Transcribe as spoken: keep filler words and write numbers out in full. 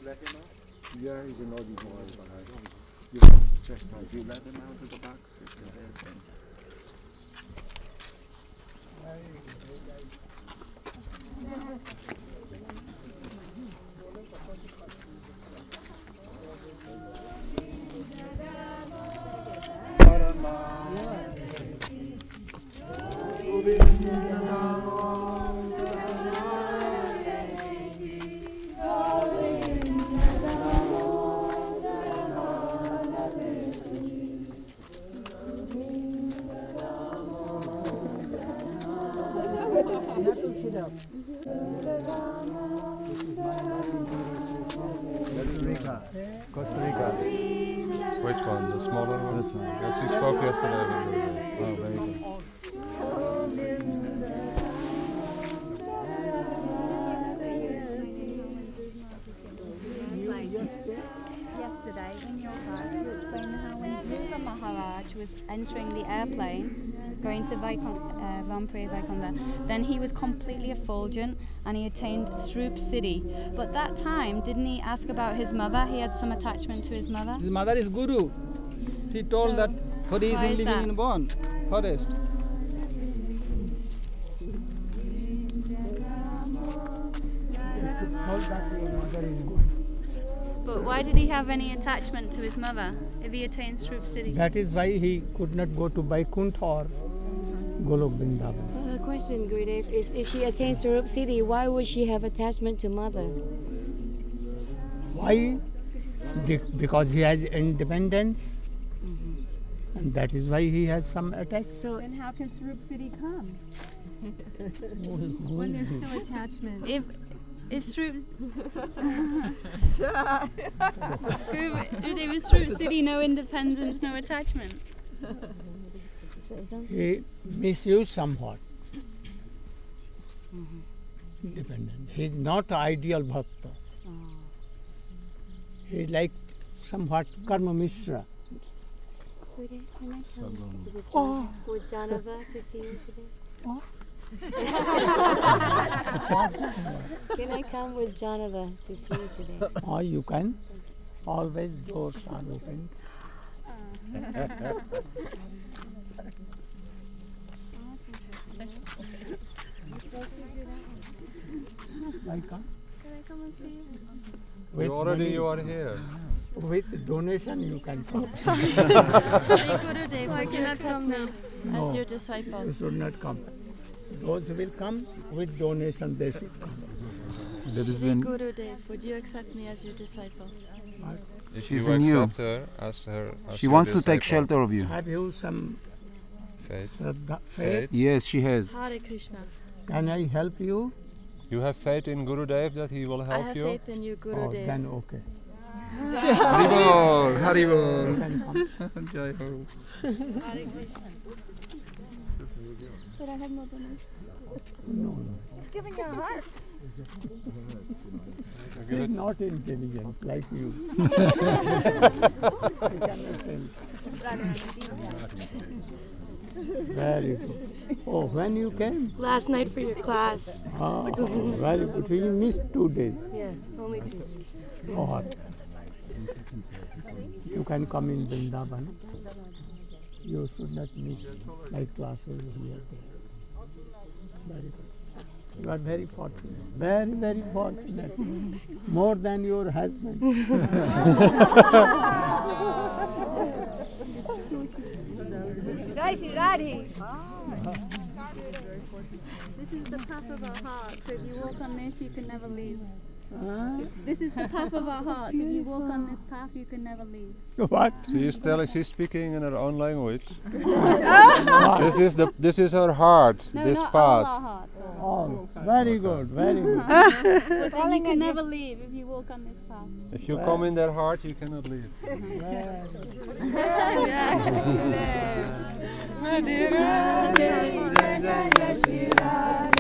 Yeah, he's an oddie boy, but I, you know, it's just like you let him out of the box, it's a bad thing. Costa Rica. Which one? The smaller one? This one. Yes, we spoke yesterday with Gurudev. Oh, very good. Yesterday in your class you explained how when Dhruva Maharaj was entering the airplane going to Vaikon- uh, Vampire Vaikunta, then he was completely effulgent and he attained Srup Siddhi. But that time, didn't he ask about his mother? He had some attachment to his mother. His mother is Guru. She told So, that for he is why is living that? in Bon forest. But why did he have any attachment to his mother if he attained Srup Siddhi? That is why he could not go to Vaikuntha or Golok Vrindavan. The question, Gurudev, is if she attains Swarup Siddhi, why would she have attachment to mother? Why? Be- Because he has independence, and that is why he has some attachment. So Then how can Swarup Siddhi come? When there's still attachment. If if Srup Gurudev, is Srup Siddhi no independence, no attachment? He misused somewhat. Independent. He is not ideal bhakta. He is like somewhat karma mishra. Gurudev, can I come with, Jan- with Janava to see you today? Can I come with Janava to see you today? Or you can. Always doors are open. Welcome. Can I come and see you? You already money, you are here. With donation you can come. Shri Gurudev, would you accept me No, as your disciple? you should not come. Those who will come with donation, they should come. That is Shri in, Gurudev, would you accept me as your disciple? If She's you a new. accept her as her as She your wants to take disciple. shelter of you. Have you some Faith. Shraddha, Faith. faith? Yes, she has. Hare Krishna. Can I help you? You have faith in Gurudev that he will I help have you? faith in you, Oh, Gurudev. then okay. Haribol, Haribol. You can come. Jai Ho. Hare Krishna. But I have no donation. No, no. Giving your heart. She is not intelligent like you. You cannot tell. Very good. Oh, when you came? Last night for your class. Ah, very good. So you missed two days. Yeah, only two. Oh. You can come in Vrindavan. You should not miss my classes here. Very good. You are very fortunate. Very, very fortunate. More than your husband. Jai Shri Radhe. This is the path of our heart. So if you walk on this, you can never leave. Huh? This is the path of our heart. If you walk on this path, you can never leave. What? She is telling, she's speaking in her own language. this is the, this is her heart, No, this not path. all our hearts. Oh, very good, very good. But then you can never leave if you walk on this path. If you come in their heart, you cannot leave. Jai Shri Radhe.